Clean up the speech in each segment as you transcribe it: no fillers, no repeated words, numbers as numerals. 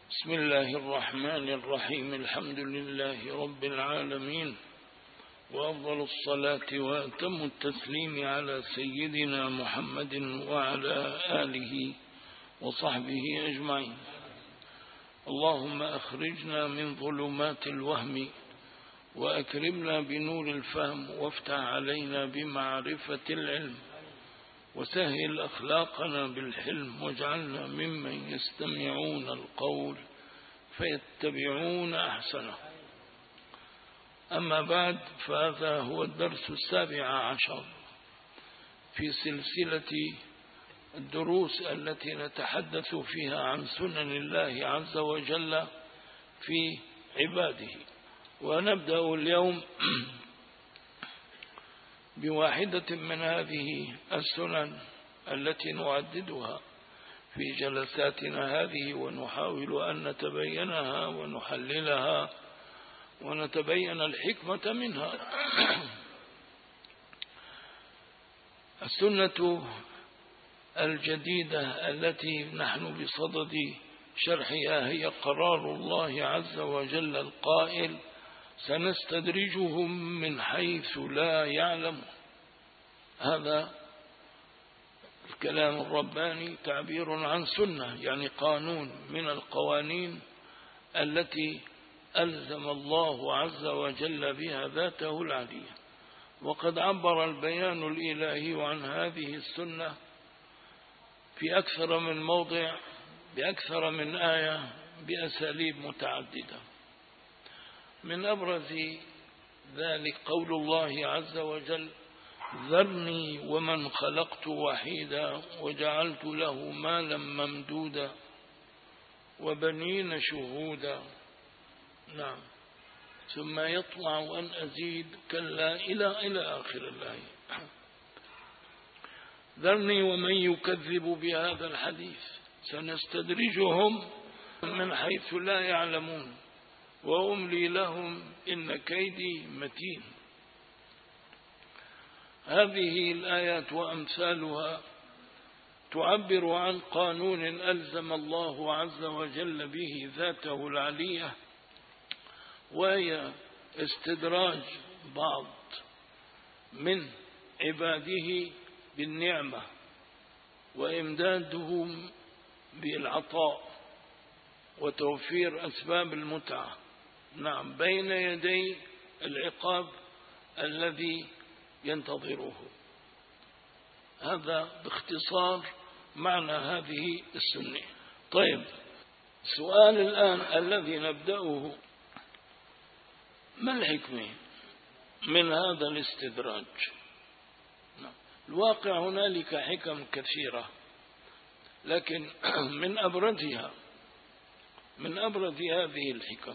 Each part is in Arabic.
بسم الله الرحمن الرحيم. الحمد لله رب العالمين، وأفضل الصلاة وأتم التسليم على سيدنا محمد وعلى آله وصحبه أجمعين. اللهم أخرجنا من ظلمات الوهم وأكرمنا بنور الفهم، وافتح علينا بمعرفة العلم، وسهل أخلاقنا بالحلم، واجعلنا ممن يستمعون القول فيتبعون أحسنه. أما بعد، فهذا هو الدرس 17 في سلسلة الدروس التي نتحدث فيها عن سنن الله عز وجل في عباده. ونبدأ اليوم بواحدة من هذه السنن التي نعددها في جلساتنا هذه، ونحاول أن نتبينها ونحللها ونتبين الحكمة منها. السنة الجديدة التي نحن بصدد شرحها هي قرار الله عز وجل القائل: سنستدرجهم من حيث لا يعلمون. هذا الكلام الرباني تعبير عن سنة، يعني قانون من القوانين التي ألزم الله عز وجل بها ذاته العلية. وقد عبر البيان الإلهي عن هذه السنة في أكثر من موضع بأكثر من آية بأساليب متعددة. من أبرز ذلك قول الله عز وجل: ذرني ومن خلقت وحيدا وجعلت له مالا ممدودا وبنين شهودا. نعم. ثم يطمع أن أزيد كلا إلى آخر الآية. ذرني ومن يكذب بهذا الحديث سنستدرجهم من حيث لا يعلمون وأملي لهم إن كيدي متين. هذه الآيات وأمثالها تعبر عن قانون ألزم الله عز وجل به ذاته العلية، وهي استدراج بعض من عباده بالنعمة وإمدادهم بالعطاء وتوفير أسباب المتعة، نعم، بين يدي العقاب الذي ينتظره. هذا باختصار معنى هذه السنة. طيب، سؤال الآن الذي نبدأه: ما الحكمة من هذا الاستدراج؟ الواقع هنالك حكم كثيرة، لكن من أبرز هذه الحكم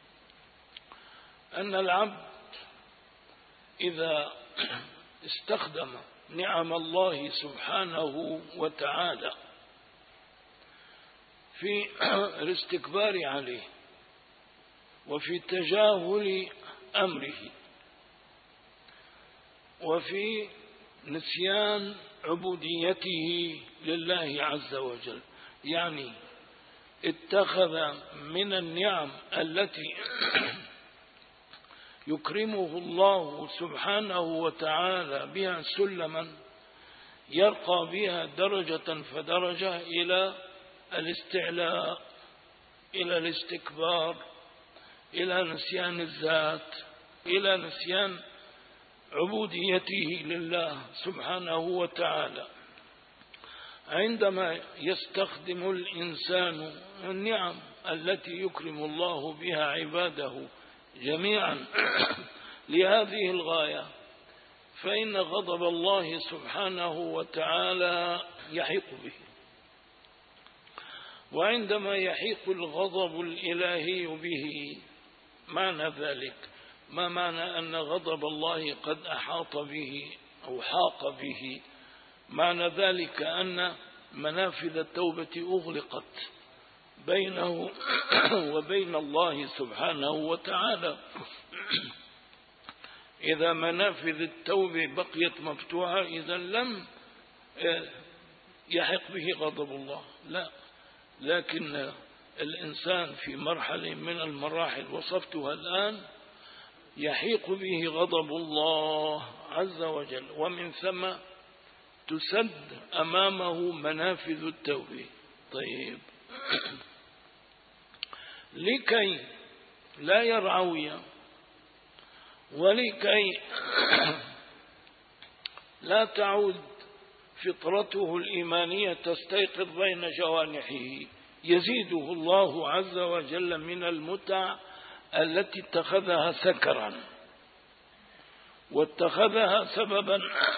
أن العبد إذا استخدم نعم الله سبحانه وتعالى في الاستكبار عليه وفي تجاهل أمره وفي نسيان عبوديته لله عز وجل، يعني اتخذ من النعم التي يكرمه الله سبحانه وتعالى بها سلما يرقى بها درجة فدرجة إلى الاستعلاء، إلى الاستكبار، إلى نسيان الذات، إلى نسيان عبوديته لله سبحانه وتعالى. عندما يستخدم الإنسان النعم التي يكرم الله بها عباده جميعا لهذه الغاية، فإن غضب الله سبحانه وتعالى يحيق به. وعندما يحيق الغضب الإلهي به، معنى ذلك، ما معنى أن غضب الله قد أحاط به أو حاق به؟ معنى ذلك أن منافذ التوبة أغلقت بينه وبين الله سبحانه وتعالى. إذا منافذ التوبة بقيت مفتوحة، إذا لم يحق به غضب الله، لا، لكن الإنسان في مرحلة من المراحل وصفتها الآن يحيق به غضب الله عز وجل، ومن ثم تسد أمامه منافذ التوبة. طيب، لكي لا يرعوي ولكي لا تعود فطرته الإيمانية تستيقظ بين جوانحه، يزيده الله عز وجل من المتع التي اتخذها سكرا واتخذها سببا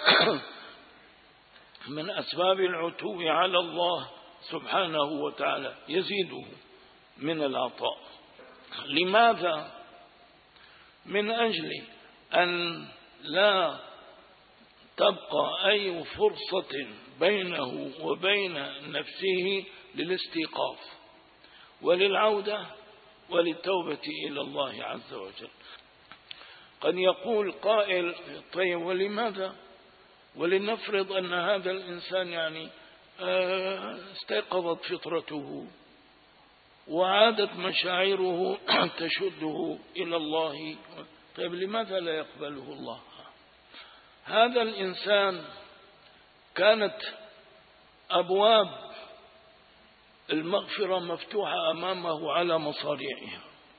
من أسباب العتو على الله سبحانه وتعالى، يزيده من العطاء. لماذا؟ من أجل أن لا تبقى أي فرصة بينه وبين نفسه للاستيقاظ وللعودة وللتوبة إلى الله عز وجل. قد يقول قائل: طيب ولماذا؟ ولنفرض أن هذا الإنسان يعني استيقظت فطرته وعادت مشاعره تشده إلى الله، طيب لماذا لا يقبله الله؟ هذا الإنسان كانت أبواب المغفرة مفتوحة أمامه على مصاريعها،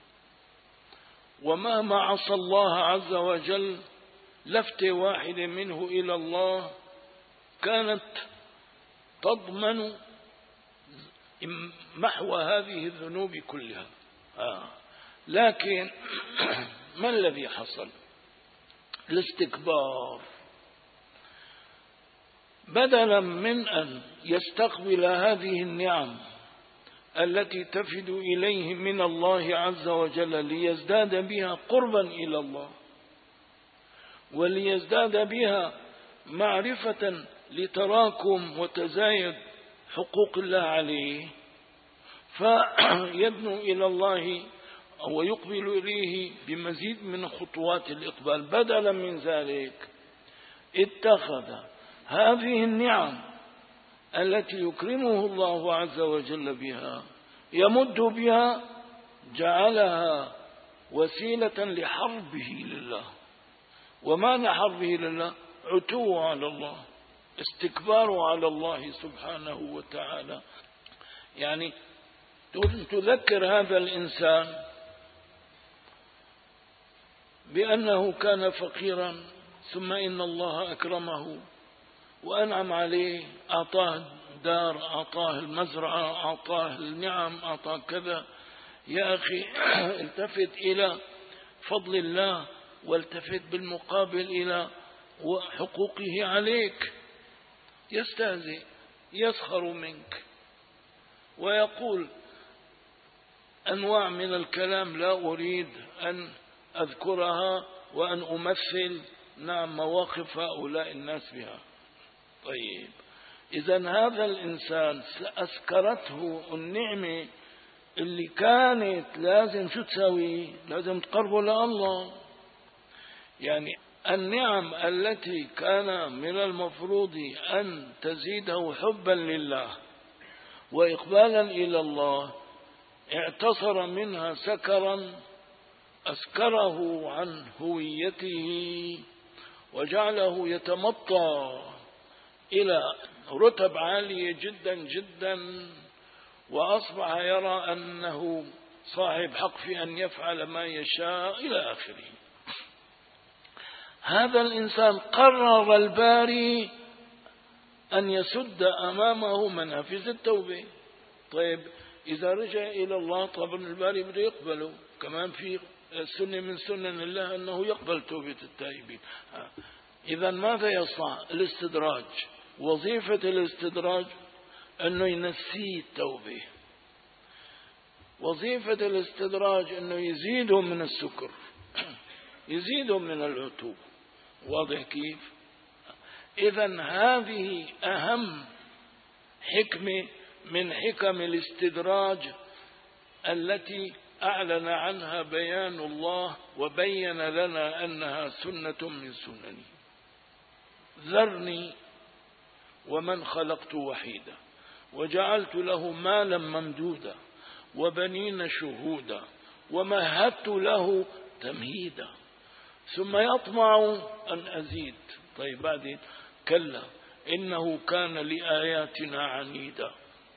ومهما عصى الله عز وجل لفتة واحدة منه إلى الله كانت تضمن محو هذه الذنوب كلها. لكن ما الذي حصل؟ الاستكبار. بدلا من أن يستقبل هذه النعم التي تفد إليه من الله عز وجل ليزداد بها قربا إلى الله وليزداد بها معرفة لتراكم وتزايد حقوق الله عليه، فيدنو إلى الله ويقبل إليه بمزيد من خطوات الإقبال. بدلا من ذلك اتخذ هذه النعم التي يكرمه الله عز وجل بها يمد بها، جعلها وسيلة لحربه لله. ومعنى حربه لله عتو على الله، استكبار على الله سبحانه وتعالى. يعني تذكر هذا الإنسان بأنه كان فقيرا، ثم إن الله أكرمه وأنعم عليه، أعطاه دار، أعطاه المزرعة، أعطاه النعم، أعطاه كذا. يا أخي التفت إلى فضل الله والتفت بالمقابل إلى حقوقه عليك. يستهزئ، يسخر منك، ويقول أنواع من الكلام لا أريد أن أذكرها وأن أمثل مواقف هؤلاء الناس بها. طيب، إذن هذا الإنسان أسكرته النعمة اللي كانت لازم شو تسوي؟ لازم تقربه لله. يعني النعم التي كان من المفروض أن تزيده حبا لله وإقبالا إلى الله، اعتصر منها سكرا أسكره عن هويته وجعله يتمطى إلى رتب عالية جدا جدا، وأصبح يرى أنه صاحب حق في أن يفعل ما يشاء إلى آخره. هذا الإنسان قرر الباري أن يسد أمامه منافذ التوبة. طيب، إذا رجع إلى الله طبعا الباري بده يقبله. كمان في سنة من سنن الله أنه يقبل توبة التائبين. إذا ماذا يصنع؟ الاستدراج. وظيفة الاستدراج أنه ينسيه التوبة. وظيفة الاستدراج أنه يزيدهم من السكر، يزيدهم من العتو. واضح كيف؟ إذن هذه أهم حكمة من حكم الاستدراج التي أعلن عنها بيان الله وبين لنا أنها سنة من سننه. ذرني ومن خلقت وحيدا وجعلت له مالا ممدودا وبنين شهودا ومهدت له تمهيدا ثم يطمع أن أزيد. طيب بعدين كلا إنه كان لآياتنا عنيدا.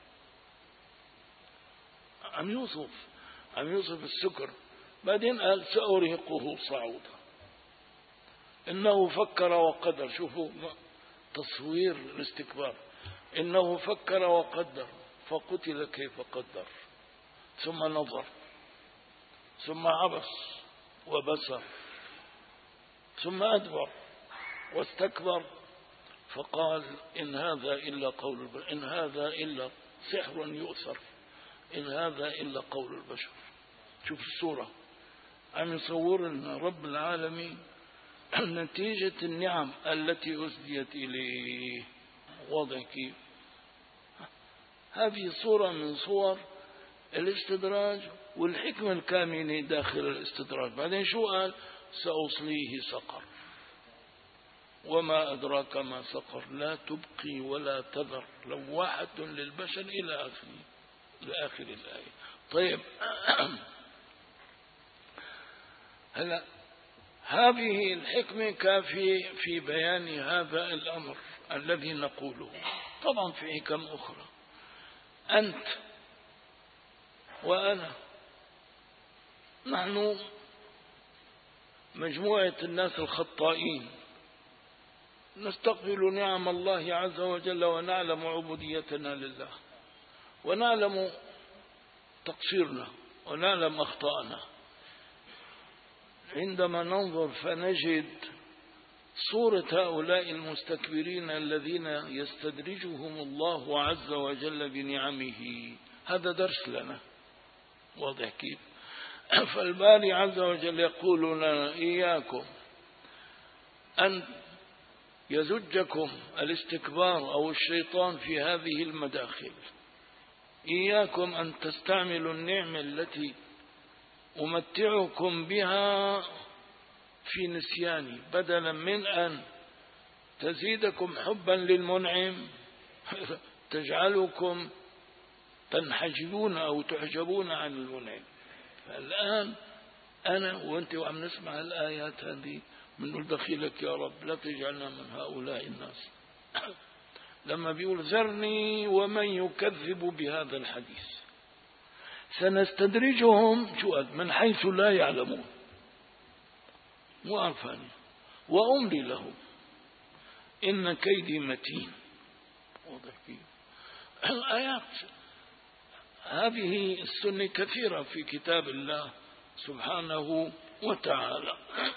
عم يوصف السكر. بعدين قال سأرهقه صعودا. إنه فكر وقدر. شوفوا تصوير الاستكبار. إنه فكر وقدر فقتل كيف قدر ثم نظر ثم عبس وبسر ثم أدبر واستكبر فقال إن هذا إلا سحر يؤثر إن هذا إلا قول البشر. شوف الصورة عم يصور لنا رب العالمين نتيجة النعم التي أسديت إليه. واضح كيف؟ هذه صورة من صور الاستدراج والحكمة الكامنة داخل الاستدراج. بعدين شو قال؟ سأصليه سقر وما أدراك ما سقر لا تبقي ولا تذر لواحة للبشر إلى آخر الآية. طيب هلا هذه الحكمة كافية في بيان هذا الأمر الذي نقوله. طبعا في حكم أخرى. أنت وأنا نحن مجموعة الناس الخطائين نستقبل نعم الله عز وجل ونعلم عبوديتنا لله ونعلم تقصيرنا ونعلم أخطاءنا. عندما ننظر فنجد صورة هؤلاء المستكبرين الذين يستدرجهم الله عز وجل بنعمه. هذا درس لنا. واضح كيف؟ فالباري عز وجل يقول لنا إياكم أن يزجكم الاستكبار أو الشيطان في هذه المداخل. إياكم أن تستعملوا النعمة التي أمتعكم بها في نسياني بدلا من أن تزيدكم حبا للمنعم تجعلكم تنحجبون أو تحجبون عن المنعم. فالآن أنا وأنت وعم نسمع الآيات هذه من دخيلك يا رب لا تجعلنا من هؤلاء الناس. لما بيقول ذرني ومن يكذب بهذا الحديث سنستدرجهم من حيث لا يعلمون مو عارفاني وأملي لهم إن كيدي متين. واضح كيف؟ الآيات هذه السنة كثيرة في كتاب الله سبحانه وتعالى.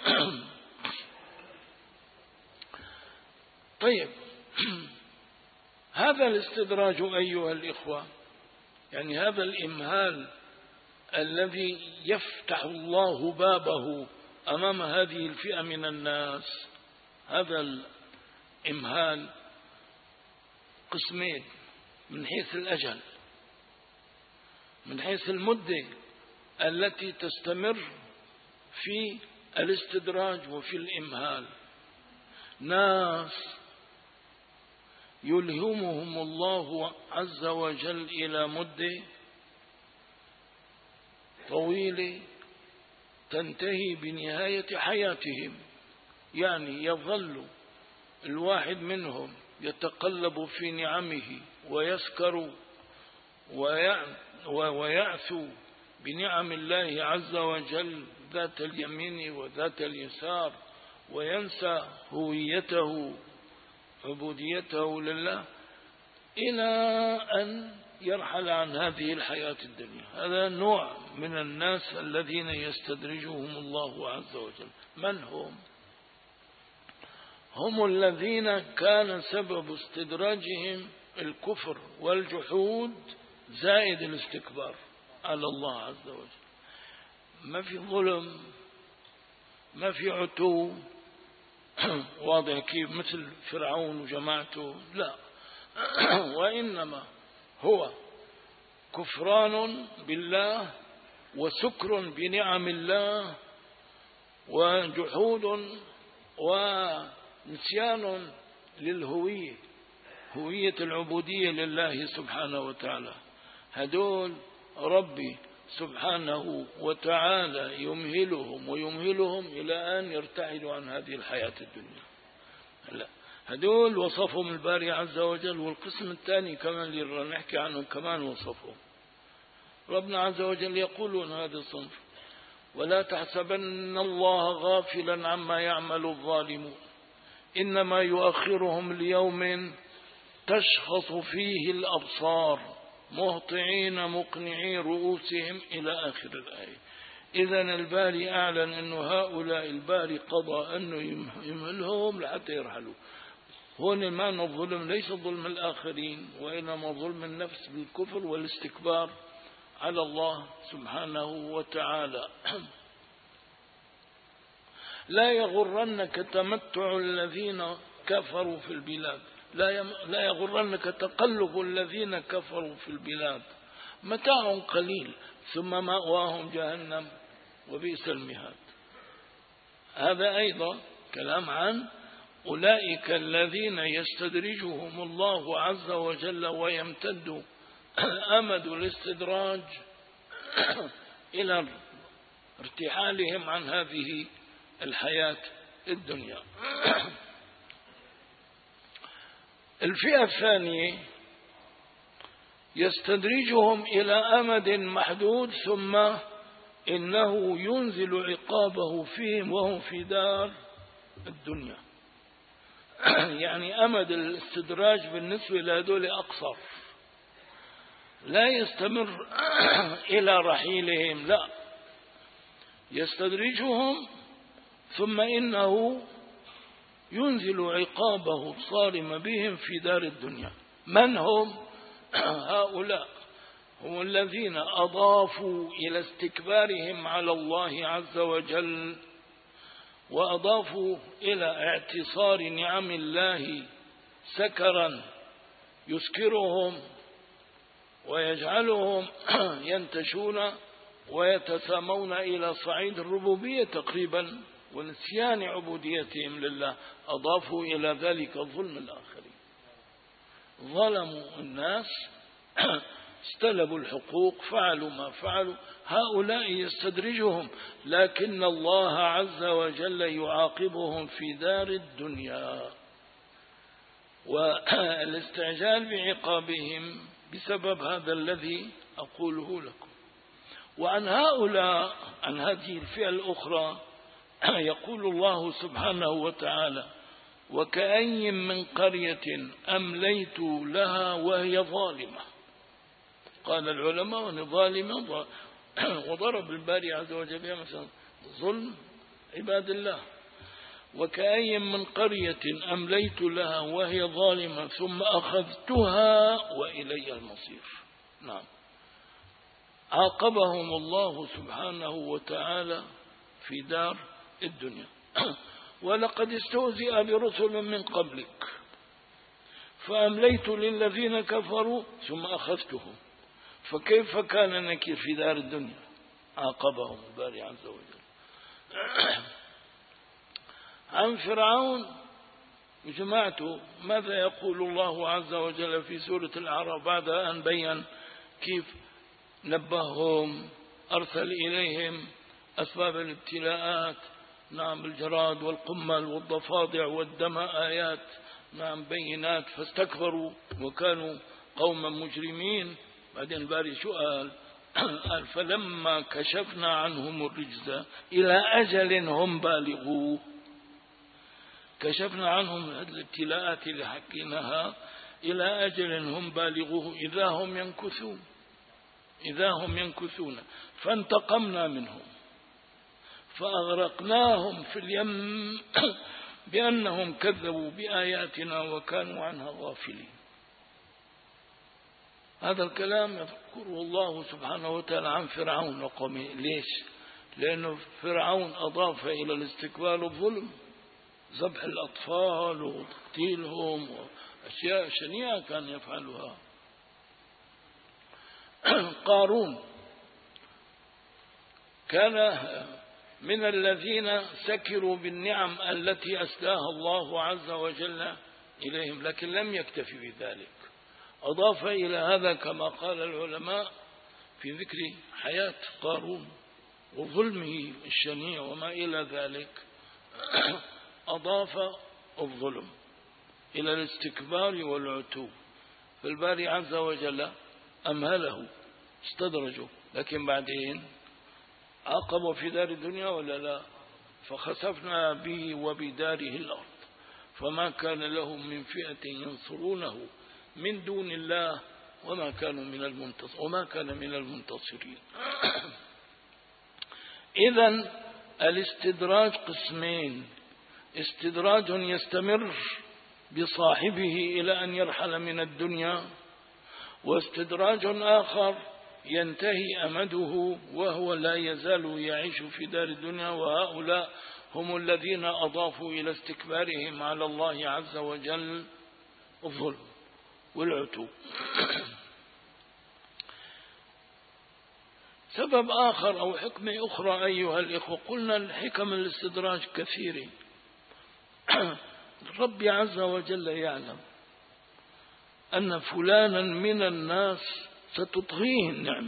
طيب هذا الاستدراج أيها الإخوة يعني هذا الإمهال الذي يفتح الله بابه أمام هذه الفئة من الناس. هذا الإمهال قسمين من حيث الأجل من حيث المدة التي تستمر في الاستدراج وفي الإمهال. ناس يلهمهم الله عز وجل إلى مدة طويلة تنتهي بنهاية حياتهم. يعني يظل الواحد منهم يتقلب في نعمه ويسكر ويعثو بنعم الله عز وجل ذات اليمين وذات اليسار وينسى هويته عبوديته لله إلى أن يرحل عن هذه الحياة الدنيا. هذا نوع من الناس الذين يستدرجهم الله عز وجل. من هم؟ هم الذين كان سبب استدراجهم الكفر والجحود زائد الاستكبار على الله عز وجل. ما في ظلم ما في عتو واضح كيف مثل فرعون وجماعته، لا وإنما هو كفران بالله وسكر بنعم الله وجحود ونسيان هوية العبودية لله سبحانه وتعالى. هدول ربي سبحانه وتعالى يمهلهم ويمهلهم إلى أن يرتحلوا عن هذه الحياة الدنيا. لا، هدول وصفهم الباري عز وجل. والقسم الثاني كمان اللي نحكي عنه كمان وصفهم ربنا عز وجل. يقولون هذا الصنف: ولا تحسبن الله غافلا عما يعمل الظالمون إنما يؤخرهم ليوم تشخص فيه الأبصار مهطعين مقنعي رؤوسهم إلى آخر الآية. إذن الباري أعلن أن هؤلاء الباري قضى أنه يمهلهم لحتى يرحلوا. هون المعنى الظلم ليس ظلم الآخرين، وإنما ظلم النفس بالكفر والاستكبار على الله سبحانه وتعالى. لا يغرنك تمتع الذين كفروا في البلاد، لا يغرنك تقلب الذين كفروا في البلاد، متاع قليل ثم مأواهم جهنم وبئس المهاد. هذا أيضا كلام عن أولئك الذين يستدرجهم الله عز وجل ويمتد أمد الاستدراج إلى ارتحالهم عن هذه الحياة الدنيا. الفئة الثانية يستدرجهم إلى أمد محدود ثم إنه ينزل عقابه فيهم وهم في دار الدنيا. يعني أمد الاستدراج بالنسبة لهذول أقصر، لا يستمر إلى رحيلهم، لا، يستدرجهم ثم إنه ينزل عقابه الصارم بهم في دار الدنيا. من هم هؤلاء؟ هم الذين أضافوا إلى استكبارهم على الله عز وجل وأضافوا إلى اعتصار نعم الله سكرا يسكرهم ويجعلهم ينتشون ويتسامون إلى صعيد الربوبية تقريبا ونسيان عبوديتهم لله. أضافوا إلى ذلك ظلم الآخرين، ظلموا الناس، استلبوا الحقوق، فعلوا ما فعلوا. هؤلاء يستدرجهم، لكن الله عز وجل يعاقبهم في دار الدنيا. والاستعجال بعقابهم بسبب هذا الذي أقوله لكم. وعن هؤلاء، عن هذه الفئة الأخرى، يقول الله سبحانه وتعالى: وكأي من قرية أمليت لها وهي ظالمة. قال العلماء أن ظالمة، وضرب الباري عز وجل مثلا ظلم عباد الله. وكأي من قرية أمليت لها وهي ظالمة ثم أخذتها وإلي المصير. نعم، عاقبهم الله سبحانه وتعالى في دار الدنيا. ولقد استهزئ برسل من قبلك فأمليت للذين كفروا ثم أخذتهم فكيف كان نكير في دار الدنيا. عاقبهم الباري عز وجل. عن فرعون جماعته ماذا يقول الله عز وجل في سورة الأعراف بعد أن بين كيف نبههم، أرسل إليهم أسباب الابتلاءات، نعم، الجراد والقمل والضفادع والدم، آيات نعم بينات، فاستكبروا وكانوا قوما مجرمين. بعدين الباري شو قال؟ فلما كشفنا عنهم الرجز إلى أجل هم بالغوه. كشفنا عنهم الابتلاءات اللي حكيناها إلى أجل هم بالغوه إذا هم ينكثون فانتقمنا منهم فأغرقناهم في اليم بأنهم كذبوا بآياتنا وكانوا عنها غافلين. هذا الكلام يذكره الله سبحانه وتعالى عن فرعون وقومه. ليش؟ لأنه فرعون أضاف إلى الاستكبار الظلم، ذبح الأطفال وتقتيلهم وأشياء شنيعة كان يفعلها. قارون كان من الذين سكروا بالنعم التي أسداها الله عز وجل إليهم، لكن لم يكتفي بذلك، أضاف إلى هذا كما قال العلماء في ذكر حياة قارون وظلمه الشنيع وما إلى ذلك أضاف الظلم إلى الاستكبار والعتو، فالباري عز وجل أمهله استدرجه، لكن بعدين عاقبوا في دار الدنيا ولا لا؟ فخسفنا به وبداره الأرض فما كان لهم من فئة ينصرونه من دون الله وما كان من المنتصرين. إذن الاستدراج قسمين: استدراج يستمر بصاحبه إلى أن يرحل من الدنيا، واستدراج آخر ينتهي أمده وهو لا يزال يعيش في دار الدنيا، وهؤلاء هم الذين أضافوا إلى استكبارهم على الله عز وجل الظلم والعتو. سبب آخر أو حكمة أخرى أيها الإخوة، قلنا الحكم الاستدراج كثيرة. ربي عز وجل يعلم أن فلانا من الناس ستطغيه النعمة،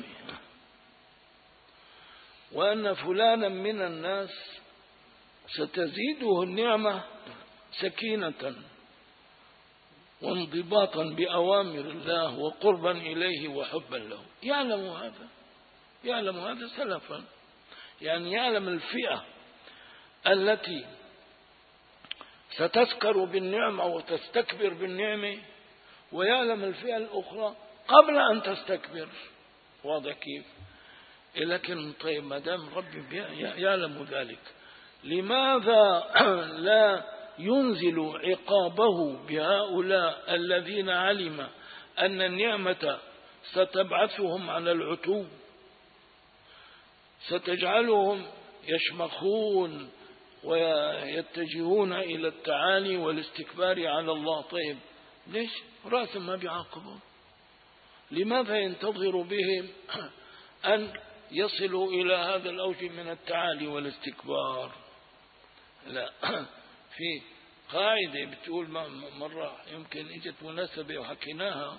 وأن فلانا من الناس ستزيده النعمة سكينة وانضباطا بأوامر الله وقربا إليه وحبا له. يعلم هذا سلفا، يعني يعلم الفئة التي ستسكر بالنعمة وتستكبر بالنعمة، ويعلم الفئة الأخرى قبل أن تستكبر. واضح كيف؟ لكن طيب ما دام ربي يعلم ذلك، لماذا لا ينزل عقابه بهؤلاء الذين علم أن النعمة ستبعثهم على العتو، ستجعلهم يشمخون ويتجهون إلى التعالي والاستكبار على الله؟ طيب ليش رأسا ما بيعاقبون؟ لماذا ينتظر بهم أن يصلوا إلى هذا الأوج من التعالي والاستكبار؟ لا، في قاعدة بتقول مرة يمكن اجت مناسبة وحكيناها،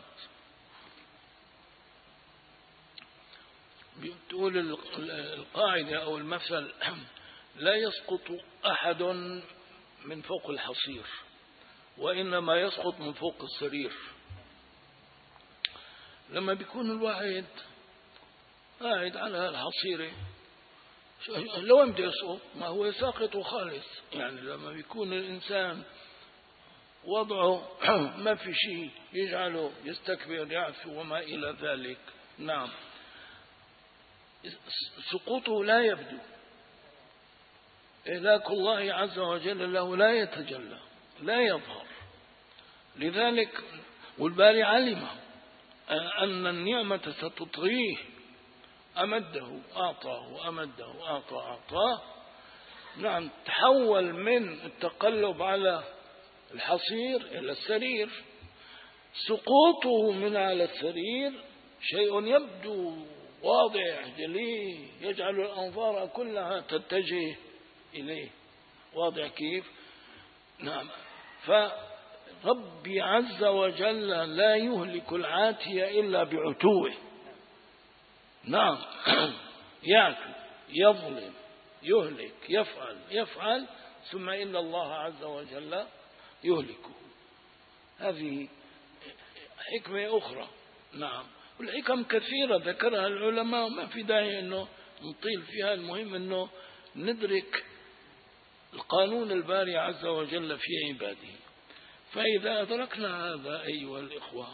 بتقول القاعدة أو المثل: لا يسقط أحد من فوق الحصير، وإنما يسقط من فوق السرير. لما بيكون الواحد قاعد على الحصيرة لو بده يسقط ما هو ساقط خالص، يعني لما بيكون الإنسان وضعه ما في شيء يجعله يستكبر يعفو وما إلى ذلك، نعم سقوطه لا يبدو، إهلاك الله عز وجل له لا يتجلى لا يظهر. لذلك والباري علم أن النعمة ستطغيه، أمده أعطاه أمده أعطاه. نعم، تحول من التقلب على الحصير إلى السرير. سقوطه من على السرير شيء يبدو واضح جلي، يجعل الأنظار كلها تتجه إليه. واضح كيف؟ نعم. فربي عز وجل لا يهلك العاتية إلا بعتوه. نعم، يعتو يظلم يهلك يفعل ثم إن الله عز وجل يهلكه. هذه حكمة أخرى. نعم، والحكم كثيرة ذكرها العلماء، ما في داعي أنه نطيل فيها. المهم أنه ندرك القانون الباري عز وجل في عباده. فإذا أدركنا هذا أيها الإخوة،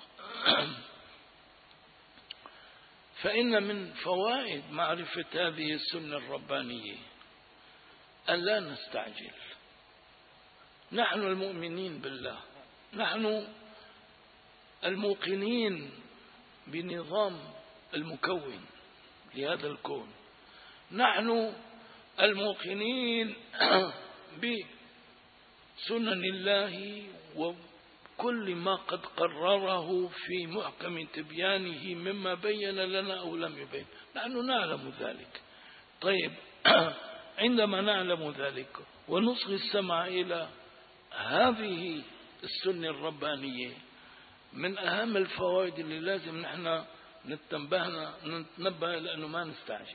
فإن من فوائد معرفة هذه السنة الربانية أن لا نستعجل. نحن المؤمنين بالله، نحن الموقنين بنظام المكون لهذا الكون، نحن الموقنين بسنن الله وكل ما قد قرره في محكم تبيانه مما بين لنا أو لم يبين، نحن نعلم ذلك. طيب عندما نعلم ذلك ونصغي السمع إلى هذه السنة الربانية، من أهم الفوائد اللي لازم نحن نتنبه لأنه ما نستعجل،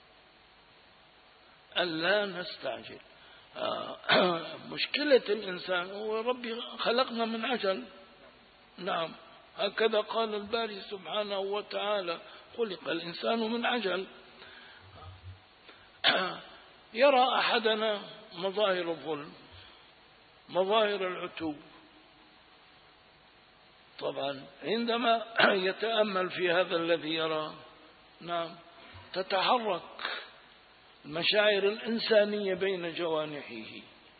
ألا نستعجل. مشكلة الإنسان هو ربي خلقنا من عجل. نعم، هكذا قال الباري سبحانه وتعالى: خلق الإنسان من عجل. يرى أحدنا مظاهر الظلم، مظاهر العتو، طبعا عندما يتأمل في هذا الذي يرى، نعم، تتحرك المشاعر الإنسانية بين جوانحه،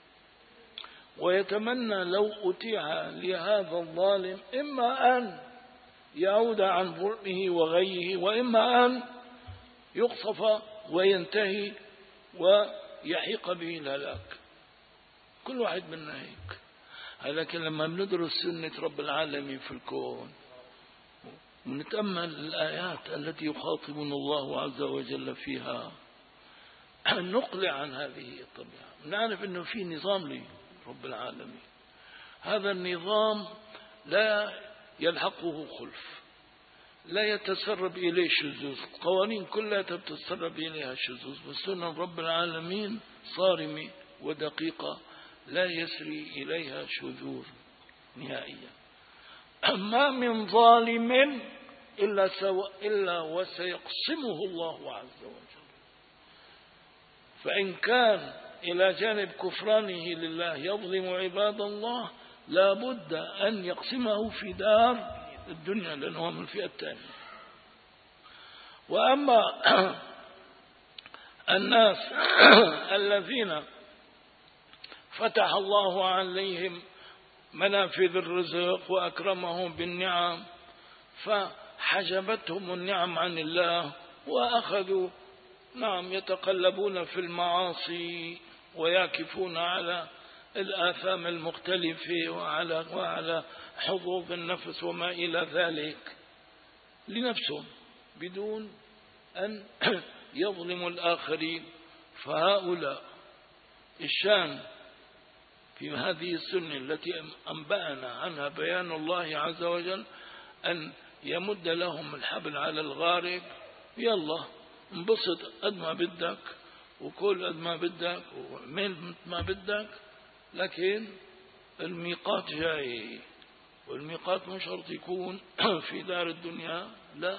ويتمنى لو أتيح لهذا الظالم إما أن يعود عن ظلمه وغيه، وإما أن يقصف وينتهي ويحيق به الهلاك. كل واحد منا هيك. لكن لما بندرس سنة رب العالمين في الكون ونتأمل الآيات التي يخاطبنا الله عز وجل فيها، نقلع عن هذه الطبيعة، نعرف أنه في نظام لرب العالمين. هذا النظام لا يلحقه خلف، لا يتسرب إليه شذوذ. القوانين كلها تتسرب إليها شذوذ، وسنن رب العالمين صارمة ودقيقة لا يسري إليها شذوذ نهائيا. ما من ظالم إلا وسيقسمه الله عز وجل. فإن كان إلى جانب كفرانه لله يظلم عباد الله، لا بد أن يقسمه في دار الدنيا، لأنه من الفئة الثانية. وأما الناس الذين فتح الله عليهم منافذ الرزق وأكرمهم بالنعم، فحجبتهم النعم عن الله، وأخذوا نعم يتقلبون في المعاصي ويكفون على الآثام المختلفة وعلى حظوظ النفس وما إلى ذلك لنفسهم بدون أن يظلموا الآخرين. فهؤلاء الشان في هذه السنة التي أنبأنا عنها بيان الله عز وجل أن يمد لهم الحبل على الغارب، يلا انبسط قد ما بدك وكل قد ما بدك وعمل ما بدك، لكن الميقات جاي، والميقات مش شرط يكون في دار الدنيا، لا،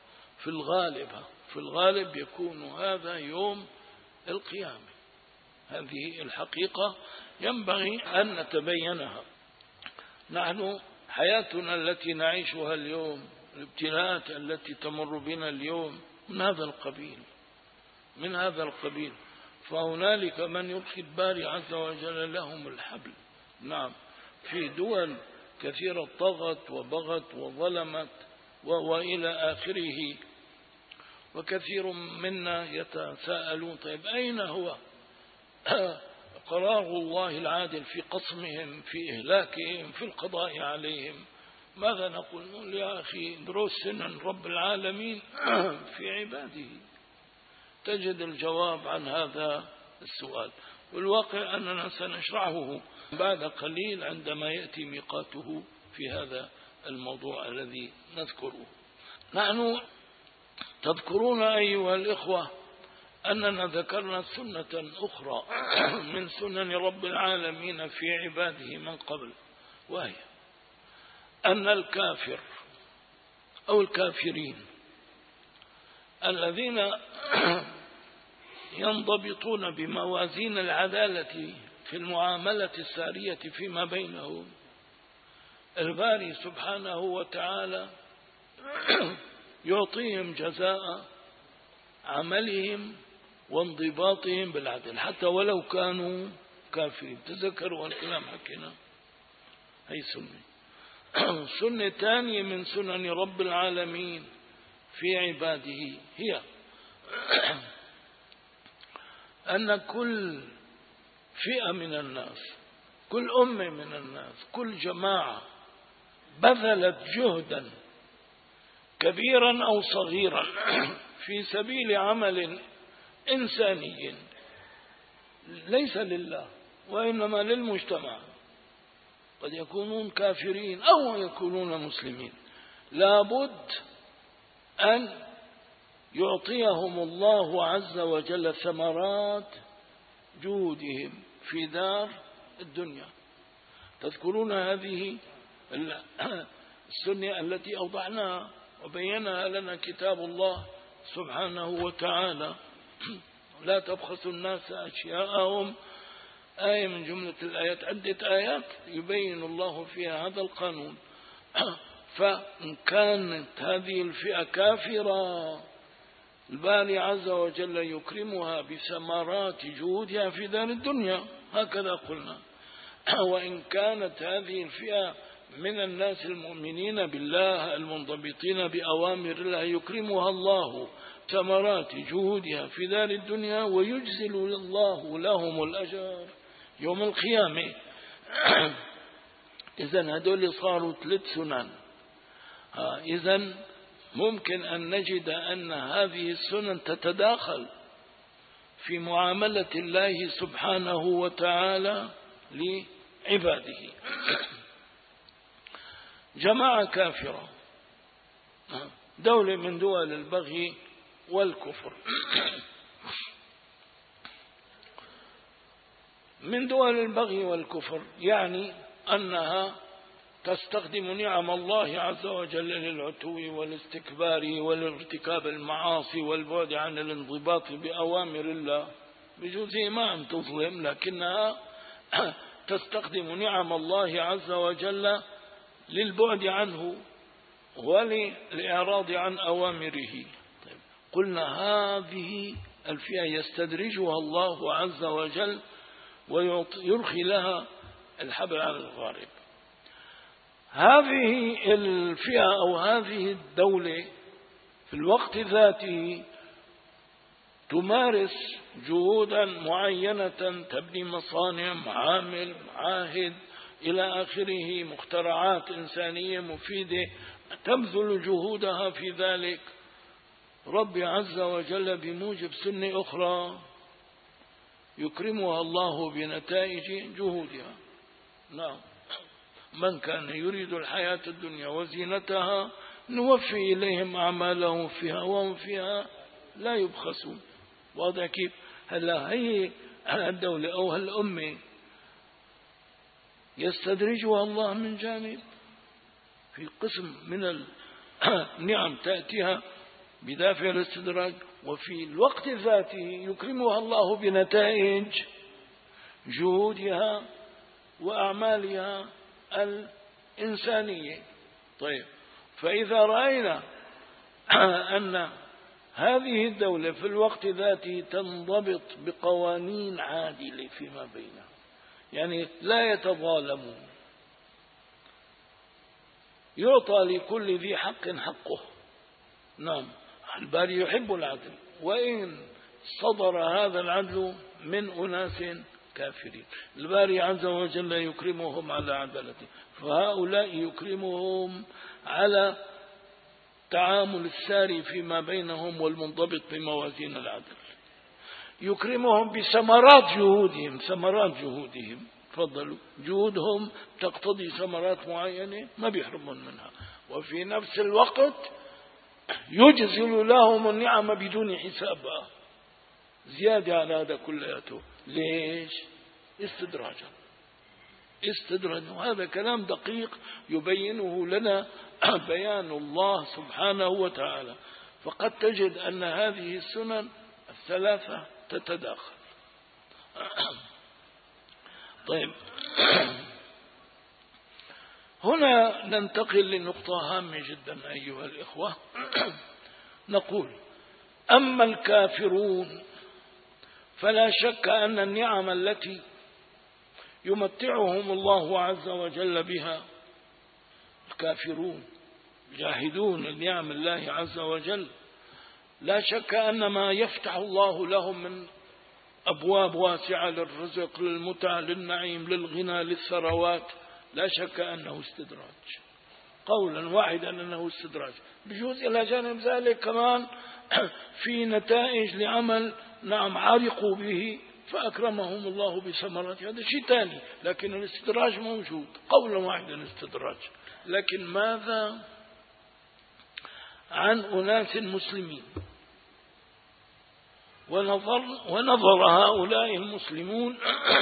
في الغالب يكون هذا يوم القيامة. هذه الحقيقة ينبغي أن نتبينها. نحن حياتنا التي نعيشها اليوم، الابتلاءات التي تمر بنا اليوم من هذا القبيل. فهنالك من يلقي الباري عز وجل لهم الحبل. نعم، في دول كثيرة طغت وبغت وظلمت وإلى آخره، وكثير منا يتساءلون: طيب أين هو قرار الله العادل في قصمهم، في إهلاكهم، في القضاء عليهم؟ ماذا نقول؟ يا أخي دروس سنن رب العالمين في عباده، تجد الجواب عن هذا السؤال. والواقع أننا سنشرحه بعد قليل عندما يأتي ميقاته في هذا الموضوع الذي نذكره. نحن تذكرون أيها الإخوة أننا ذكرنا سنة أخرى من سنن رب العالمين في عباده من قبل، وهي أن الكافر أو الكافرين الذين ينضبطون بموازين العدالة في المعاملة السارية فيما بينهم، الباري سبحانه وتعالى يعطيهم جزاء عملهم وانضباطهم بالعدل حتى ولو كانوا كافرين. تذكروا الكلام حكينا، هي سنة ثانية من سنن رب العالمين في عباده، هي أن كل فئة من الناس، كل أمة من الناس، كل جماعة بذلت جهدا كبيرا أو صغيرا في سبيل عمل إنساني ليس لله وإنما للمجتمع، قد يكونون كافرين أو يكونون مسلمين، لابد أن يعطيهم الله عز وجل ثمرات جهودهم في دار الدنيا. تذكرون هذه السنة التي أوضعناها وبينها لنا كتاب الله سبحانه وتعالى: لا تبخسوا الناس أشياءهم. آية من جملة الآيات، عدة آيات يبين الله فيها هذا القانون. فإن كانت هذه الفئة كافرة الباري عز وجل يكرمها بثمرات جهودها في دار الدنيا، هكذا قلنا. وإن كانت هذه الفئة من الناس المؤمنين بالله المنضبطين بأوامر الله يكرمها الله ثمرات جهودها في دار الدنيا ويجزل الله لهم الأجر يوم القيامة. إذن هذول صاروا 3 سنن. إذن ممكن أن نجد أن هذه السنن تتداخل في معاملة الله سبحانه وتعالى لعباده. جماعة كافرة، دولة من دول البغي والكفر، من دول البغي والكفر يعني أنها تستخدم نعم الله عز وجل للعتو والاستكبار والارتكاب المعاصي والبعد عن الانضباط بأوامر الله. بجوز ما عم تظلم، لكنها تستخدم نعم الله عز وجل للبعد عنه وللإعراض عن أوامره. طيب، قلنا هذه الفئة يستدرجها الله عز وجل ويرخي لها الحبل على الغارب. هذه الفئة أو هذه الدولة في الوقت ذاته تمارس جهودا معينة، تبني مصانع، معامل، معاهد إلى آخره، مخترعات إنسانية مفيدة تبذل جهودها في ذلك. ربي عز وجل بموجب سنة أخرى يكرمها الله بنتائج جهودها. نعم، من كان يريد الحياة الدنيا وزينتها نوفي إليهم أعمالهم فيها وهم فيها لا يبخسون. واضح كيف؟ هلا هي الدولة أو هالأمة يستدرجها الله من جانب، في قسم من النعم تأتيها بدافع الاستدراج، وفي الوقت ذاته يكرمها الله بنتائج جهودها وأعمالها الإنسانية. طيب، فإذا رأينا أن هذه الدولة في الوقت ذاته تنضبط بقوانين عادلة فيما بينها، يعني لا يتظالمون، يعطى لكل ذي حق حقه. نعم، الباري يحب العدل، وإن صدر هذا العدل من أناس كافرين الباري عز وجل يكرمهم على عدالته، فهؤلاء يكرمهم على تعامل الساري فيما بينهم والمنضبط بموازين العدل، يكرمهم بثمرات جهودهم. ثمرات جهودهم، تفضلوا، جهودهم تقتضي ثمرات معينة ما بيحرمون منها، وفي نفس الوقت يجزل لهم النعم بدون حساب، زيادة على هذا كلياته. ليش؟ استدراجا. وهذا كلام دقيق يبينه لنا بيان الله سبحانه وتعالى. فقد تجد أن هذه السنن الثلاثة تتداخل. طيب، هنا ننتقل لنقطة هامة جدا أيها الإخوة. نقول: أما الكافرون فلا شك أن النعم التي يمتعهم الله عز وجل بها، الكافرون جاهدون لنعم الله عز وجل، لا شك أن ما يفتح الله لهم من أبواب واسعة للرزق، للمتع، للنعيم، للغنى، للثروات، لا شك أنه استدراج، قولا واحدا أنه استدراج. بجوز إلى جانب ذلك كمان في نتائج لعمل نعم عرقوا به فأكرمهم الله بثمرات، هذا شيء ثاني، لكن الاستدراج موجود، قولا واحدا استدراج. لكن ماذا عن أناس مسلمين، ونظر هؤلاء المسلمون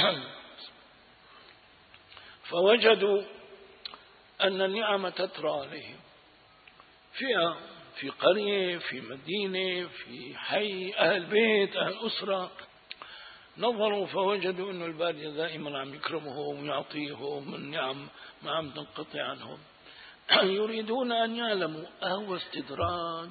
فوجدوا أن النعم تترى عليهم، فئة في قرية، في مدينة، في حي، أهل بيت، أهل أسرة، نظروا فوجدوا أن الباري دائما عم يكرمهم ويعطيهم النعم ما عم تنقطع عنهم. يريدون أن يعلموا أهو استدراج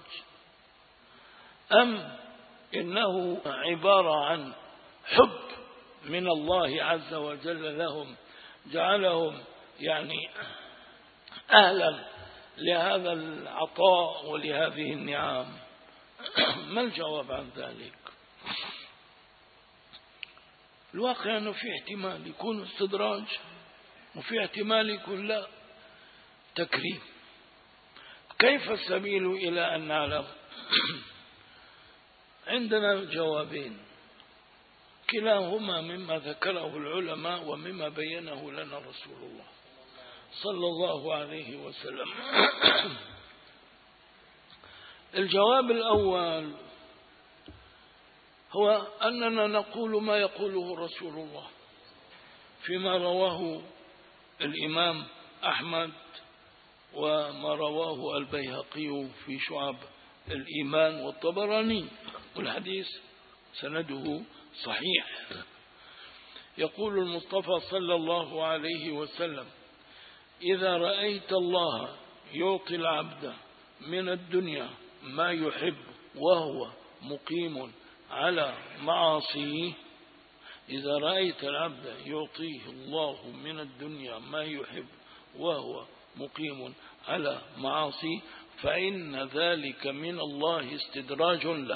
أم إنه عبارة عن حب من الله عز وجل لهم جعلهم يعني أهلا لهذا العطاء ولهذه النعم. ما الجواب عن ذلك؟ الواقع أنه في احتمال يكون استدراج، وفي احتمال يكون لا تكريم. كيف السبيل إلى أن نعلم؟ عندنا جوابين، كلاهما مما ذكره العلماء ومما بينه لنا رسول الله صلى الله عليه وسلم. الجواب الأول هو أننا نقول ما يقوله رسول الله فيما رواه الإمام أحمد وما رواه البيهقي في شعب الإيمان والطبراني، والحديث سنده صحيح. يقول المصطفى صلى الله عليه وسلم: إذا رأيت الله يعطي العبد من الدنيا ما يحب وهو مقيم على معاصيه، إذا رأيت العبد يعطيه الله من الدنيا ما يحب وهو مقيم على معاصيه فإن ذلك من الله استدراج له.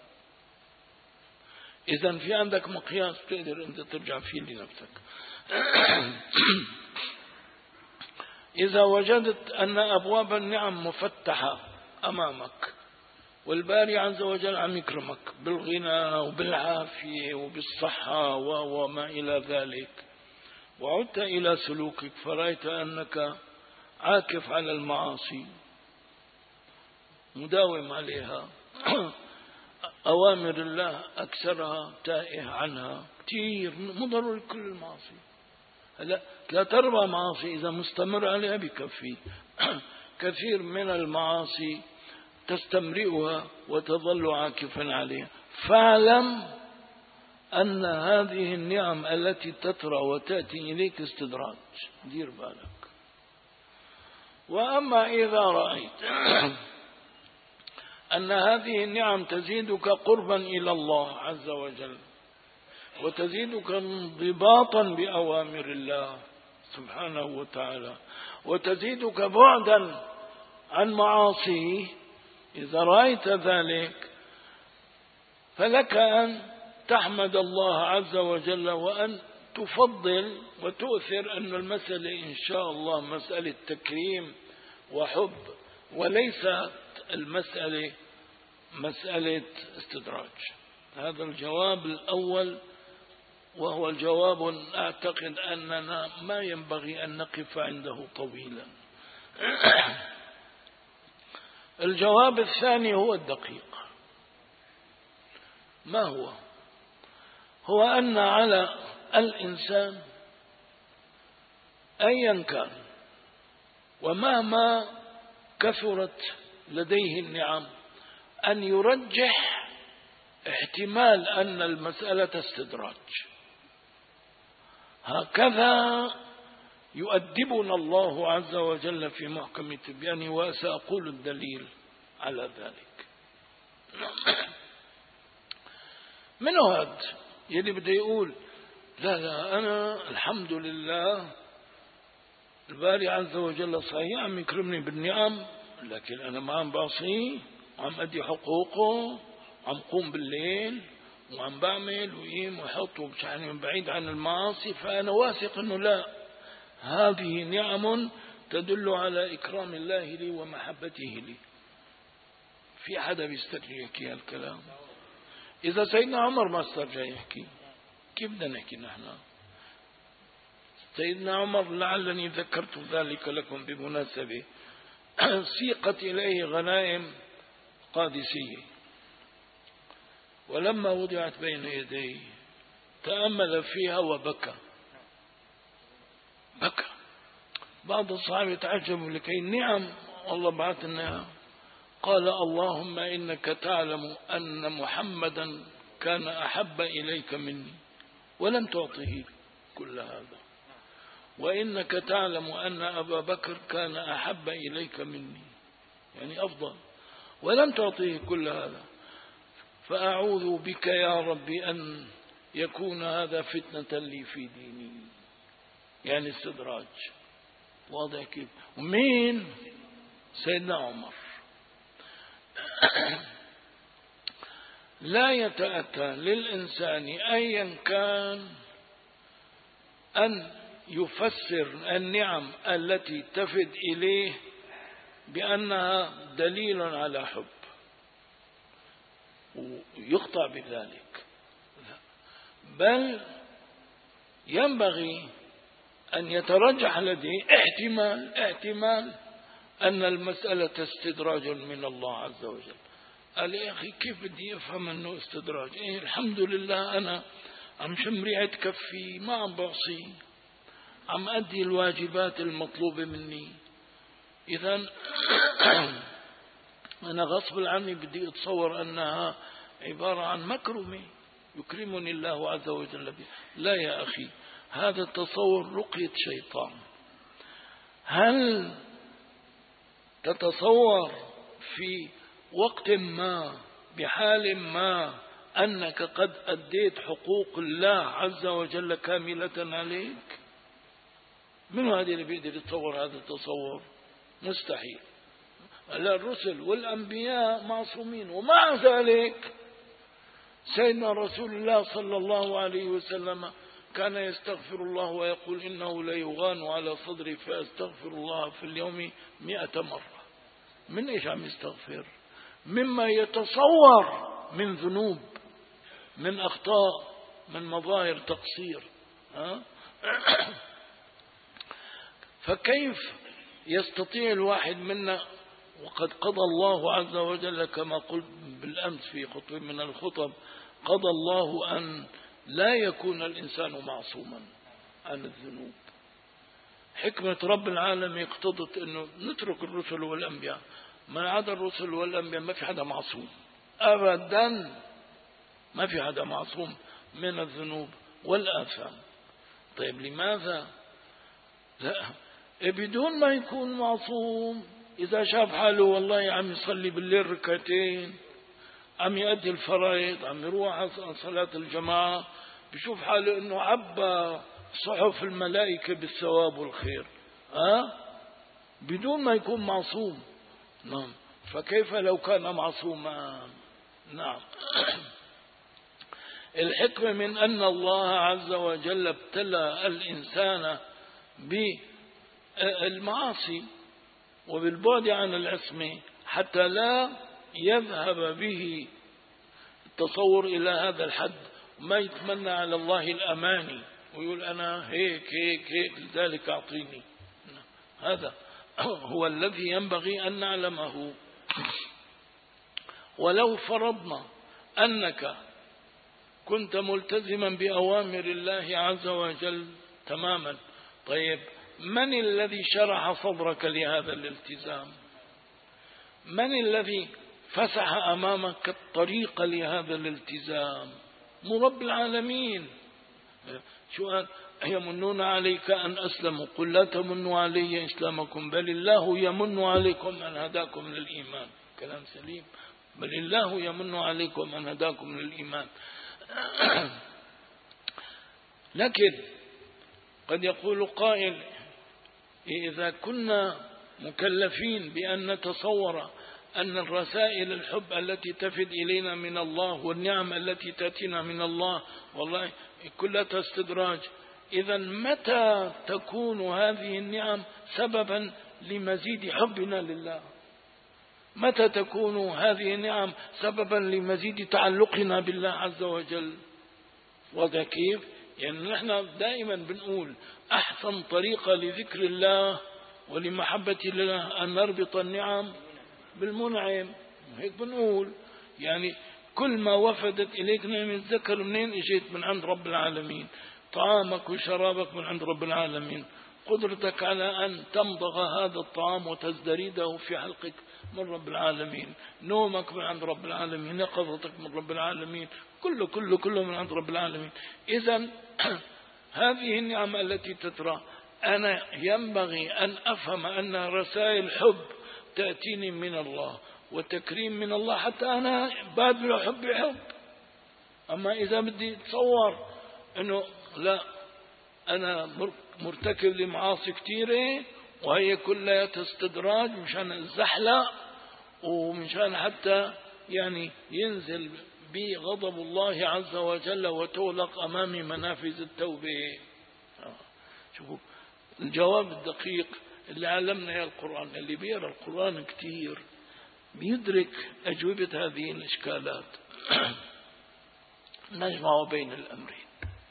إذن في عندك مقياس تقدر أنت ترجع فيه لنفسك. إذا وجدت أن أبواب النعم مفتحة أمامك والباري عز وجل عم يكرمك بالغنى وبالعافية وبالصحة وما إلى ذلك، وعدت إلى سلوكك فرأيت أنك عاكف على المعاصي مداوم عليها، أوامر الله أكثرها تائه عنها كثير، مو ضروري كل المعاصي، لا تربى معاصي إذا مستمر عليها بكفي. كثير من المعاصي تستمرئها وتظل عاكفا عليها، فاعلم أن هذه النعم التي تترى وتأتي إليك استدراج، دير بالك. وأما إذا رأيت أن هذه النعم تزيدك قربا إلى الله عز وجل وتزيدك انضباطا بأوامر الله سبحانه وتعالى وتزيدك بعدا عن معاصيه، إذا رأيت ذلك فلك أن تحمد الله عز وجل وأن تفضل وتؤثر أن المسألة إن شاء الله مسألة تكريم وحب وليست المسألة مسألة استدراج. هذا الجواب الأول، وهو الجواب أعتقد أننا ما ينبغي أن نقف عنده طويلا. الجواب الثاني هو الدقيق. ما هو؟ هو أن على الإنسان أيا كان ومهما كثرت لديه النعم أن يرجح احتمال أن المسألة استدراج. هكذا يؤدبنا الله عز وجل في محكم تبيانه، وسأقول الدليل على ذلك. من هذا يلي بده يقول لا أنا الحمد لله الباري عز وجل صحيح عم يكرمني بالنعم، لكن أنا ما عم بعصيه وعم أدي حقوقه وعم قوم بالليل وعم بعمل ويم وحط وبشحني من بعيد عن المعاصي، فأنا واثق أنه لا، هذه نعم تدل على إكرام الله لي ومحبته لي. في حدا بيسترجع يحكي هالكلام؟ إذا سيدنا عمر ما استرجع يحكي كيف بدنا نحكي نحن؟ سيدنا عمر لعلني ذكرت ذلك لكم بمناسبة، سيقت إليه غنائم قادسية، ولما وضعت بين يديه تأمل فيها وبكى. بكى. بعض الصحابة يتعجبوا لكي النعم الله بعث لنا. قال اللهم إنك تعلم أن محمدا كان أحب إليك مني ولم تعطه كل هذا، وإنك تعلم أن أبا بكر كان أحب إليك مني، يعني أفضل، ولم تعطيه كل هذا، فأعوذ بك يا ربي أن يكون هذا فتنة لي في ديني، يعني استدراج. واضح كيف؟ ومين؟ سيدنا عمر. لا يتأتى للإنسان أيا كان أن يفسر النعم التي تفد إليه بأنها دليل على حب، ويخطأ بذلك، بل ينبغي أن يترجح لديه احتمال أن المسألة استدراج من الله عز وجل. قال يا أخي كيف بدي أفهم أنه استدراج؟ الحمد لله أنا عم شمريعة كفي، ما عم بعصي، عم أدي الواجبات المطلوبة مني. إذا أنا غصب عني بدي أتصور أنها عبارة عن مكرمة يكرمني الله عز وجل به. لا يا أخي، هذا التصور رقية شيطان. هل تتصور في وقت ما بحال ما أنك قد أديت حقوق الله عز وجل كاملة عليك؟ من هذا اللي بيقدر يتصور هذا التصور؟ مستحيل. الرسل والأنبياء معصومين، ومع ذلك سيدنا رسول الله صلى الله عليه وسلم كان يستغفر الله ويقول إنه ليغان على صدري فأستغفر الله في اليوم 100 مرة. من إيش عم يستغفر؟ مما يتصور من ذنوب، من أخطاء، من مظاهر تقصير. فكيف يستطيع الواحد منا وقد قضى الله عز وجل كما قلت بالأمس في خطبة من الخطب، قضى الله أن لا يكون الإنسان معصوما عن الذنوب. حكمة رب العالمين اقتضت أنه نترك الرسل والأنبياء، من عدا الرسل والأنبياء ما في حدا معصوم أبدا، ما في حدا معصوم من الذنوب والآثام. طيب لماذا؟ لا، بدون ما يكون معصوم إذا شاف حاله والله عم يصلي بالليل ركعتين، عم يؤدي الفرائض، عم يروح على صلاة الجماعة، بشوف حاله إنه عبى صحف الملائكة بالثواب والخير، بدون ما يكون معصوم. نعم، فكيف لو كان معصوما؟ نعم. الحكمة من أن الله عز وجل ابتلى الإنسان بالمعاصي وبالبعد عن العصمة حتى لا يذهب به التصور إلى هذا الحد، ما يتمنى على الله الأماني ويقول أنا هيك هيك هيك لذلك أعطيني. هذا هو الذي ينبغي أن نعلمه. ولو فرضنا أنك كنت ملتزما بأوامر الله عز وجل تماما، طيب من الذي شرح صدرك لهذا الالتزام؟ من الذي فسح أمامك الطريق لهذا الالتزام؟ رب العالمين. شو قال؟ يمنون عليك أن أسلموا، قل لا تمنوا علي إسلامكم بل الله يمن عليكم أن هداكم للإيمان. كلام سليم. بل الله يمن عليكم أن هداكم للإيمان. لكن قد يقول قائل إذا كنا مكلفين بأن نتصور أن الرسائل الحب التي تفد إلينا من الله والنعم التي تأتينا من الله والله كلها استدراج، إذا متى تكون هذه النعم سببا لمزيد حبنا لله؟ متى تكون هذه النعم سببا لمزيد تعلقنا بالله عز وجل؟ وذا كيف؟ يعني نحن دائما بنقول أحسن طريقة لذكر الله ولمحبة الله أن نربط النعم بالمنعم. هيك بنقول يعني كل ما وفدت إليك نعمة تذكر منين اجيت؟ من عند رب العالمين. طعامك وشرابك من عند رب العالمين، قدرتك على أن تمضغ هذا الطعام وتزدريده في حلقك من رب العالمين، نومك من عند رب العالمين، يقظتك من رب العالمين، كله من عند رب العالمين. إذن هذه النعم التي تترى أنا ينبغي أن أفهم أن رسائل حب تأتيني من الله وتكريم من الله، حتى أنا بادل حب. أما إذا بدي أتصور أنه لا، أنا مرتكب لمعاصي كثيرة وهي كلها استدراج مشان الزحلق ومشان حتى يعني ينزل بي غضب الله عز وجل وتغلق أمامي منافذ التوبة. شوفوا الجواب الدقيق اللي علمنا يا القرآن. اللي بيقرأ القرآن كثير بيدرك أجوبة هذه الإشكالات. نجمع بين الأمرين.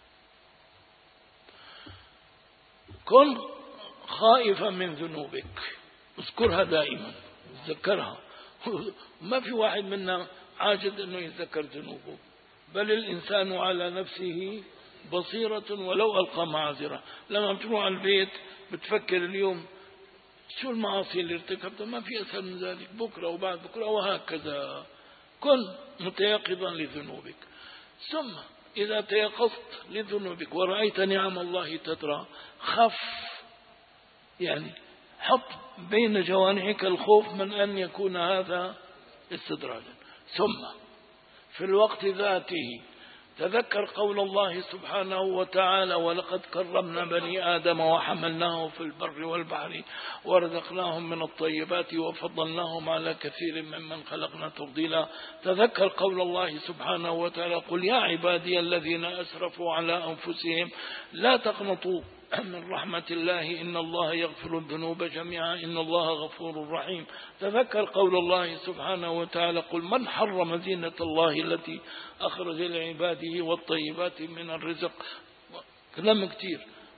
كن خائفا من ذنوبك، اذكرها دائما، تذكرها. ما في واحد منا عاجز أنه يتذكر ذنوبه، بل الإنسان على نفسه بصيرة ولو ألقى معاذيره. لما بتروح على البيت بتفكر اليوم شو المعاصي اللي ارتكبتها، ما في أسهل من ذلك، بكرة وبعد بكرة وهكذا. كن متيقظا لذنوبك، ثم إذا تيقظت لذنوبك ورأيت نعم الله تترى، خف، يعني حط بين جوانحك الخوف من أن يكون هذا استدراجا. ثم في الوقت ذاته تذكر قول الله سبحانه وتعالى: ولقد كرمنا بني آدم وحملناهم في البر والبحر ورزقناهم من الطيبات وفضلناهم على كثير ممن خلقنا تفضيلا. تذكر قول الله سبحانه وتعالى: قل يا عبادي الذين أسرفوا على أنفسهم لا تقنطوا من رحمة الله إن الله يغفر الذنوب جميعا إن الله غفور رحيم. تذكر قول الله سبحانه وتعالى: قل من حرم زينة الله التي أخرج لعباده والطيبات من الرزق. كلام كتير.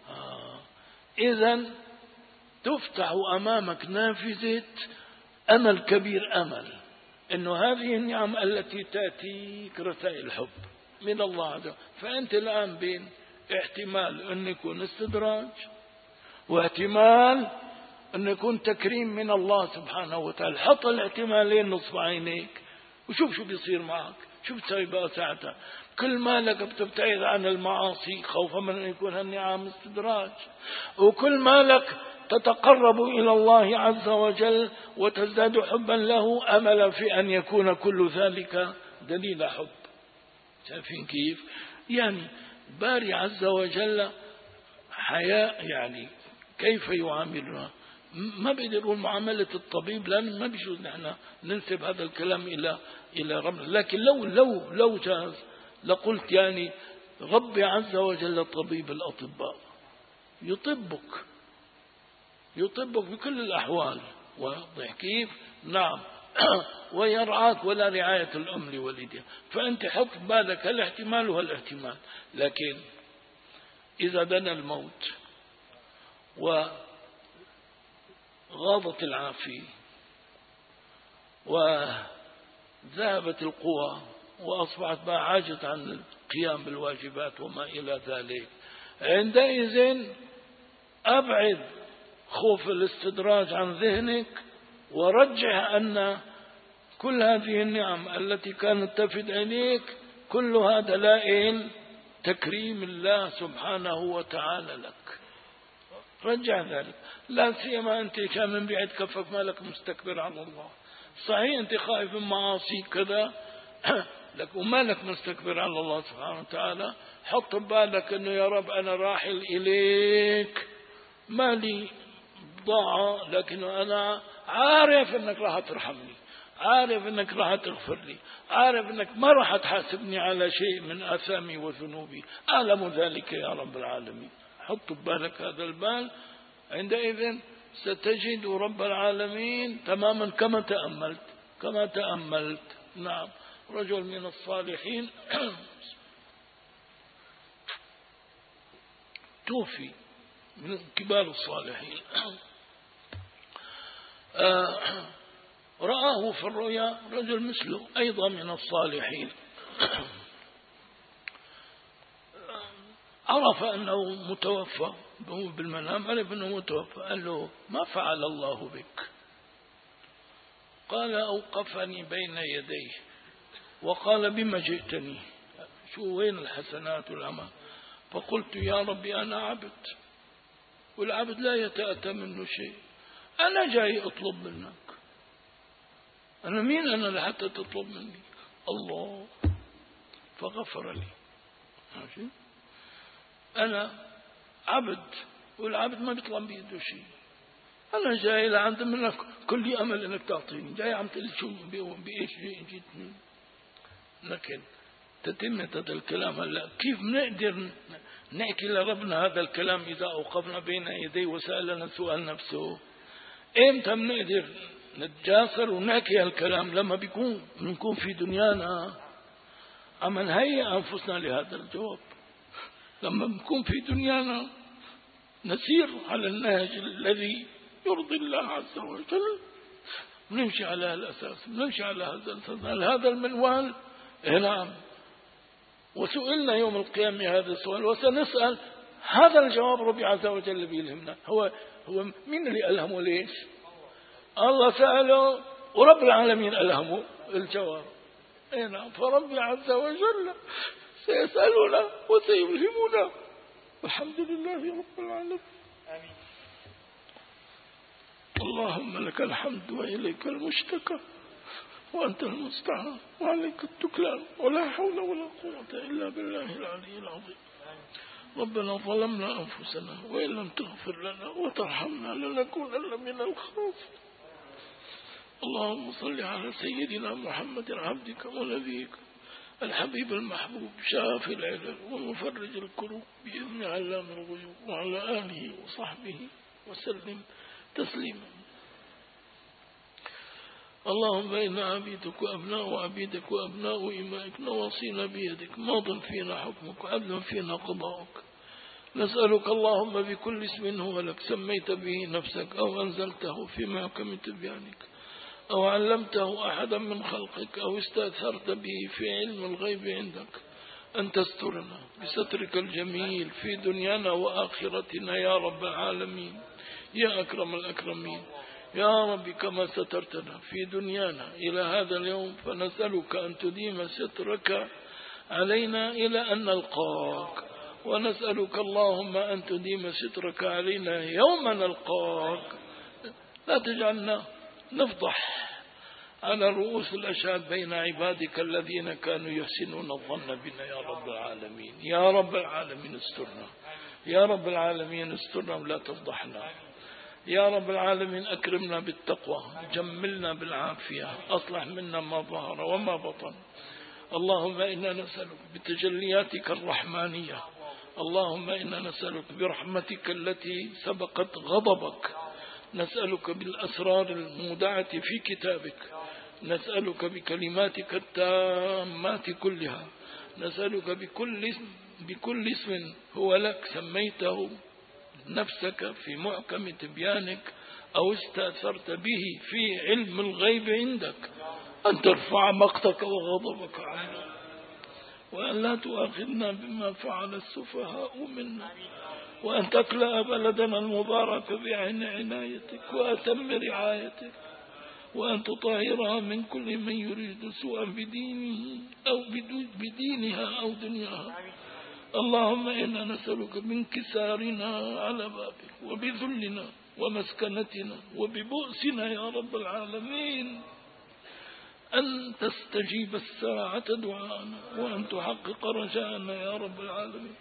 إذن تفتح أمامك نافذة أمل كبير، أمل إنه هذه النعم التي تأتيك رسائل حب من الله عز وجل. فأنت الآن بين احتمال أن يكون استدراج واحتمال أن يكون تكريم من الله سبحانه وتعالى. حط الاحتمالين نصب عينيك وشوف شو بيصير معك، شو بتسوي بقى ساعتها. كل ما لك بتبتعد عن المعاصي خوفا من أن يكون هالنعم استدراج، وكل ما لك تتقرب إلى الله عز وجل وتزداد حبا له أملا في أن يكون كل ذلك دليل حب. شايفين كيف؟ يعني باري عز وجل حياء، يعني كيف يعاملنا. ما بقدر يقول معاملة الطبيب، لأن ما بيجوز نحن ننسب هذا الكلام إلى رب. لكن لو جاز لقلت يعني ربي عز وجل طبيب الأطباء، يطبك بكل الأحوال. واضح كيف؟ نعم. ويرعاك ولا رعاية الأم لولدها. فأنت حط بالك هالاحتمال وهالاحتمال. لكن إذا دنا الموت وغاضت العافية وذهبت القوى وأصبحت بقى عاجز عن القيام بالواجبات وما إلى ذلك، عندئذ أبعد خوف الاستدراج عن ذهنك ورجع أن كل هذه النعم التي كانت تفد إليك كلها دلائل تكريم الله سبحانه وتعالى لك. رجع ذلك. لا سيما أنت كان من بعد كفك مالك مستكبر على الله. صحيح أنت خائف من معاصي كذا لك ومالك مستكبر على الله سبحانه وتعالى. حط ببالك أنه يا رب أنا راحل إليك، مالي ضاع، لكن أنا عارف أنك راح ترحمني، عارف أنك راح تغفر لي، عارف أنك ما راح تحاسبني على شيء من آثامي وذنوبي، أعلم ذلك يا رب العالمين. حط ببالك هذا البال، عندئذ ستجد رب العالمين تماما كما تأملت. نعم. رجل من الصالحين توفي من كبار الصالحين، رآه في الرؤيا رجل مثله أيضا من الصالحين، عرف أنه متوفى بالمنام، عرف أنه متوفى، قال له ما فعل الله بك؟ قال أوقفني بين يديه وقال بما جئتني؟ شو وين الحسنات والعمل؟ فقلت يا ربي أنا عبد، والعبد لا يتأتى منه شيء، أنا جاي أطلب منك، أنا مين أنا لحتى تطلب مني؟ الله. فغفر لي. ماشي، أنا عبد، والعبد ما بيطلب بيده شيء، أنا جاي لعند منك كل أمل أنك تعطيني، جاي عم تقول شو بإيش جيتني. لكن تتمة هذا الكلام هلا كيف بنقدر نحكي لربنا هذا الكلام إذا أوقفنا بين يديه وسألنا سؤال نفسه؟ إمتى بنقدر نتجاسر ونحكي هالكلام؟ لما بنكون في دنيانا عم نهيئ أنفسنا لهذا الجواب، لما بنكون في دنيانا نسير على النهج الذي يرضي الله عز وجل، بنمشي على هالأساس، بنمشي على هذا المنوال. نعم. وسئلنا يوم القيامة هذا السؤال وسنسأل هذا الجواب. ربي عز وجل بيلهمنا. هو مين اللي ألهمه؟ ليش؟ الله سأله ورب العالمين ألهمه الجواب. نعم. فربي عز وجل سيسألنا وسيلهمنا. الحمد لله رب العالمين. آمين. اللهم لك الحمد وإليك المشتكى وأنت المستعان وعليك التكلان، ولا حول ولا قوة إلا بالله العلي العظيم. ربنا ظلمنا أنفسنا وإن لم تغفر لنا وترحمنا لنكونن من الخاسرين. اللهم صل على سيدنا محمد عبدك ونبيك الحبيب المحبوب شافي العلل ومفرج الكروب بإذن علام الغيوب، وعلى آله وصحبه وسلم تسليما. اللهم إنا عبيدك وأبناء عبيدك وأبناء إمائك نواصينا بيدك، ماض فينا حكمك وعدل فينا قضاؤك. نسألك اللهم بكل اسم هو لك سميت به نفسك أو أنزلته في محكم تبيانك أو علمته أحدا من خلقك أو استأثرت به في علم الغيب عندك، أن تسترنا بسترك الجميل في دنيانا وآخرتنا يا رب العالمين يا أكرم الأكرمين. يا رب كما سترتنا في دنيانا إلى هذا اليوم، فنسألك أن تديم سترك علينا إلى أن نلقاك، ونسألك اللهم أن تديم سترك علينا يوم نلقاك. لا تجعلنا نفضح على رؤوس الأشهاد بين عبادك الذين كانوا يحسنون الظن بنا يا رب العالمين. يا رب العالمين استرنا، يا رب العالمين استرنا ولا تفضحنا. يا رب العالمين أكرمنا بالتقوى، جملنا بالعافية، أصلح منا ما ظهر وما بطن. اللهم إنا نسألك بتجلياتك الرحمانية، اللهم إنا نسألك برحمتك التي سبقت غضبك، نسألك بالأسرار المودعة في كتابك، نسألك بكلماتك التامات كلها، نسألك بكل اسم هو لك سميته نفسك في محكم تبيانك أو استأثرت به في علم الغيب عندك، أن ترفع مقتك وغضبك عنا، وأن لا تؤاخذنا بما فعل السفهاء منا، وأن تكلأ بلدنا المبارك بعين عنايتك وأتم رعايتك، وأن تطهرها من كل من يريد سوءا بدينه أو بدينها أو دنياها. اللهم إنا نسألك بانكسارنا على بابك وبذلنا ومسكنتنا وببؤسنا يا رب العالمين أن تستجيب الساعة دعانا وأن تحقق رجاءنا يا رب العالمين.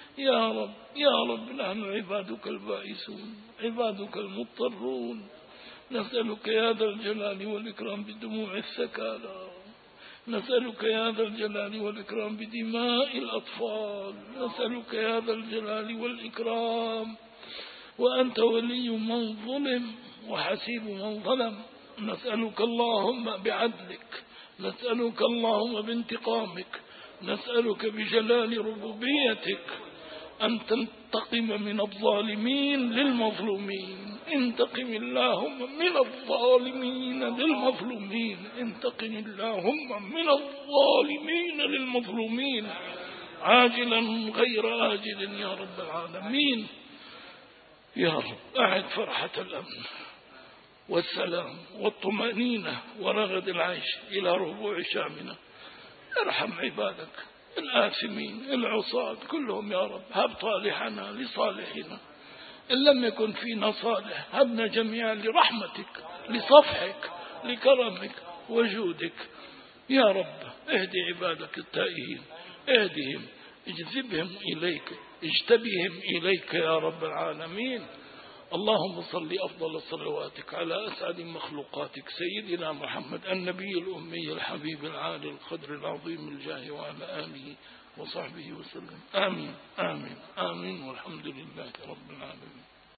يا رب نحن عبادك البائسون، عبادك المضطرون، نسألك يا ذا الجلال والإكرام بدموع الثكالى، نسألك يا ذا الجلال والإكرام بدماء الأطفال، نسألك يا ذا الجلال والإكرام وأنت ولي من ظلم وحسيب من ظلم. نسألك اللهم بعدلك، نسألك اللهم بانتقامك، نسألك بجلال ربوبيتك أن تنتقم من الظالمين للمظلومين. انتقم اللهم من الظالمين للمظلومين، انتقم اللهم من الظالمين للمظلومين عاجلا غير آجل يا رب العالمين. يا رب أعد فرحة الأمن والسلام والطمأنينة ورغد العيش إلى ربوع شامنا. ارحم عبادك الآثمين العصاة كلهم يا رب. هب صالحنا لصالحنا، إن لم يكن فينا صالح هبنا جميعا لرحمتك لصفحك لكرمك وجودك يا رب. اهدي عبادك التائهين، اهدهم، اجذبهم إليك، اجتبهم إليك يا رب العالمين. اللهم صل أفضل صلواتك على أسعد مخلوقاتك سيدنا محمد النبي الأمي الحبيب العالي القدر العظيم الجاه وعلى آله وصحبه وسلم. آمين آمين آمين والحمد لله رب العالمين.